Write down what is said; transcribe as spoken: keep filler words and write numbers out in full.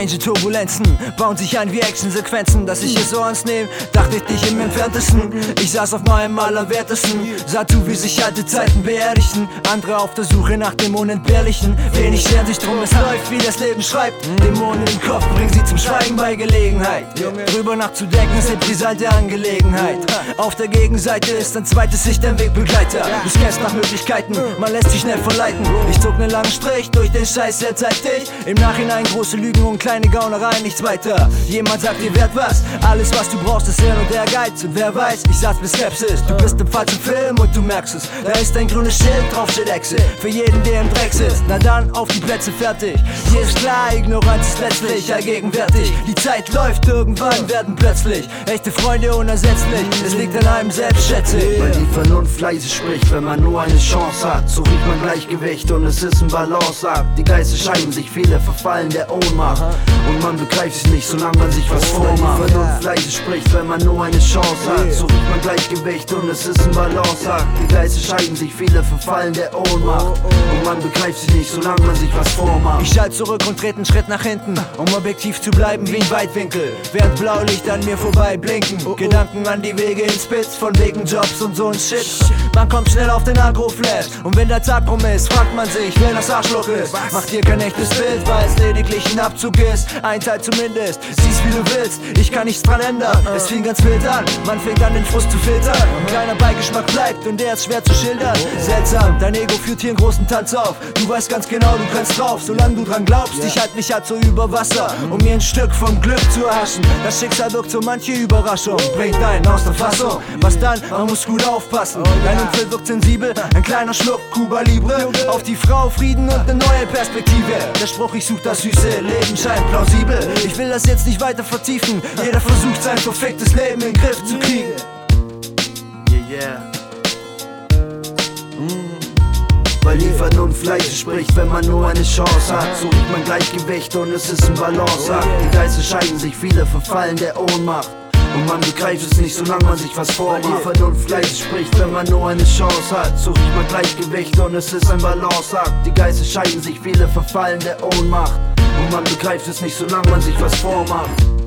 Strange Turbulenzen bauen sich ein wie Actionsequenzen. Dass ich es so ernst nehm, dachte ich nicht im Entferntesten. Ich saß auf meinem Allerwertesten, sah zu, wie sich alte Zeiten beerdigten. Andere auf der Suche nach dem Unentbehrlichen. Wenig scheren sich drum, es läuft, wie das Leben schreibt. Dämonen im Kopf bringen sie zum Schweigen bei Gelegenheit. Drüber nachzudenken ist eine brisante Angelegenheit. Auf der Gegenseite ist ein zweites Sicht ein Wegbegleiter. Du scannst nach Möglichkeiten, man lässt sich schnell verleiten. Ich zog nen langen Strich durch den Scheiß, der zeigt dich. Im Nachhinein große Lügen und kleine Gaunereien, nichts weiter. Jemand sagt dir wert was, alles was du brauchst ist Hirn und Ehrgeiz. Und wer weiß, ich saß mit Skepsis. Du bist im falschen Film und du merkst es. Da ist ein grünes Schild, drauf steht Exit. Für jeden, der im Dreck sitzt, na dann auf die Plätze, fertig. Hier ist klar, Ignoranz ist letztlich allgegenwärtig. Die Zeit läuft, irgendwann werden plötzlich echte Freunde unersetzlich. Es liegt an einem selbst, schätze ich. Weil die Vernunft leise spricht, wenn man nur eine Chance hat. So riecht man Gleichgewicht und es ist ein Balanceakt. Die Geister scheiden sich, viele verfallen der Ohnmacht. Und man begreift es nicht, solange man sich was vormacht. Weil die Vernunft leise spricht, wenn man nur eine Chance hat. So riecht man Gleichgewicht und es ist ein Balanceakt. Die Geister scheiden sich, viele verfallen der Ohnmacht. Und man begreift es nicht, solange man sich was vormacht. Ich schalt zurück und trete einen Schritt nach hinten, um objektiv zu bleiben wie ein Weitwinkel. Während Blaulicht an mir vorbei blinken. Gedanken an die Wege ins Spitz, von wegen Jobs und so ein Shit. Man kommt schnell auf den Agro-Flash. Und wenn der Tag rum ist, fragt man sich, wer das Arschloch ist. Macht dir kein echtes Bild, weil es lediglich ein Abzug ist. Ein Teil zumindest, siehst wie du willst, ich kann nichts dran ändern. Es fing ganz wild an, man fängt an den Frust zu filtern. Ein kleiner Beigeschmack bleibt und der ist schwer zu schildern. Seltsam, dein Ego führt hier einen großen Tanz auf. Du weißt ganz genau, du kannst drauf, solange du dran glaubst. Ich halt mich halt so über Wasser, um mir ein Stück vom Glück zu erhaschen. Das Schicksal birgt so manche Überraschung, bringt einen aus der Fassung. Was dann? Man muss gut aufpassen. Dein Umfeld wirkt sensibel, ein kleiner Schluck Cuba Libre. Auf die Frau, Frieden und eine neue Perspektive. Der Spruch, ich such das süße Leben, scheint plausibel. Ich will das jetzt nicht weiter vertiefen. Jeder versucht sein verficktes Leben in den Griff zu kriegen. Yeah, yeah. Mm. Weil die Vernunft leise spricht, wenn man nur eine Chance hat. So riecht man Gleichgewicht und es ist ein Balanceakt. Die Geister scheiden sich, viele verfallen der Ohnmacht. Und man begreift es nicht, solange man sich was vormacht. Die Vernunft leise spricht, wenn man nur eine Chance hat. So riecht man Gleichgewicht und es ist ein Balanceakt. Die Geister scheiden sich, viele verfallen der Ohnmacht. Und man begreift es nicht, solange man sich was vormacht.